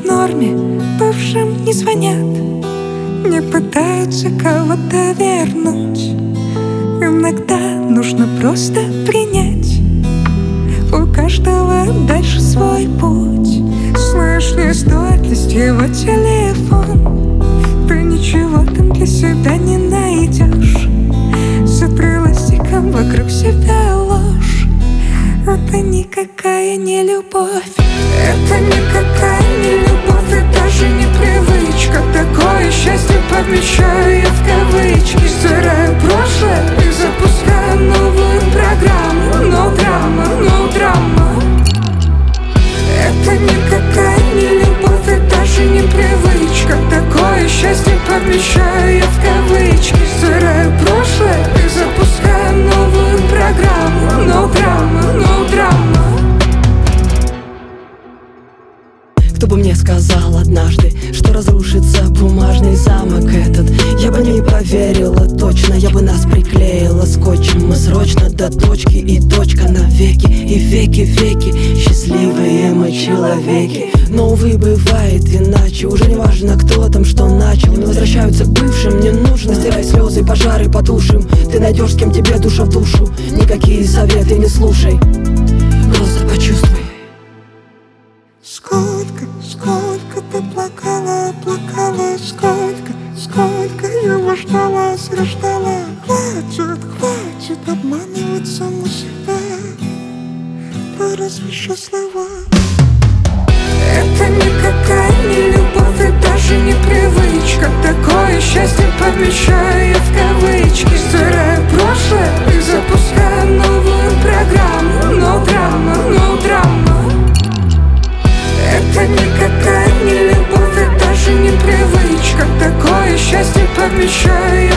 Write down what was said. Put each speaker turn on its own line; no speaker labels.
в норме, бывшим не звонят, не пытаются кого-то вернуть. Иногда нужно просто принять, у каждого дальше свой путь. Слышь, не стоит лезть его телефон, ты ничего там для себя не найдешь. Сотры ластиком вокруг себя ложь. Это никакая не любовь. Это никакая не любовь и даже не привычка. Такое счастье подмечаю я в кавычки. Стираю прошлое и запускаю новую программу. No drama, no drama. Это никакая не любовь и даже не привычка. Такое счастье подмечаю я в кавычки. Стираю прошлое и запускаю новую программу. No drama, no drama.
Кто бы мне сказал однажды, что разрушится бумажный замок этот, я бы не поверила точно, я бы нас приклеила скотчем. Мы срочно до точки, и точка навеки, и веки-веки. Счастливые мы человеки, но, увы, бывает иначе. Уже не важно, кто там что начал. Не возвращаются к бывшим, не нужно. Стирай слезы, пожары потушим. Ты найдешь, с кем тебе душа в душу. Никакие советы не слушай, просто почувствуй.
Сколько ты плакала, плакала, сколько его ждала, ждала. Хватит обманывать саму себя, ты разве счастлива? Это никакая не любовь и даже не привычка. Такое счастье подмечаю я в кавычки. Стираю прошлое и запускаю новую программу. No drama, no drama. Это никакая не любовь и даже не привычка. Такое счастье подмечаю я